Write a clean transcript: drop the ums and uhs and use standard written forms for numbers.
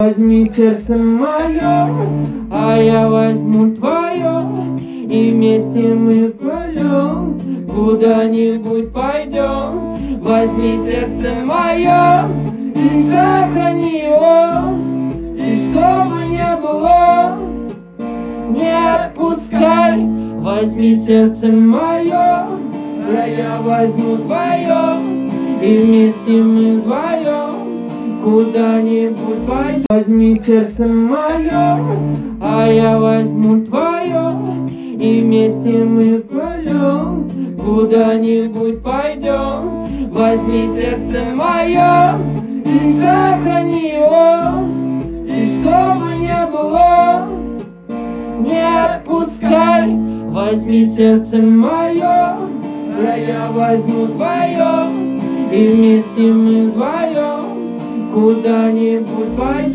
Возьми сердце мое, а я возьму твое, и вместе мы пойдем, куда-нибудь пойдем. Возьми сердце мое и сохрани его, и чтобы не было, не отпускай. Возьми сердце мое, а я возьму твое, и вместе мы вдвоем куда-нибудь пойдем. Возьми сердце мое, а я возьму твое, и вместе мы пойдем, куда-нибудь пойдем. Возьми сердце мое и сохрани его, и чтобы не было, не отпускай. Возьми сердце мое, а я возьму твое, и вместе мы вдвоем куда-нибудь пойдем.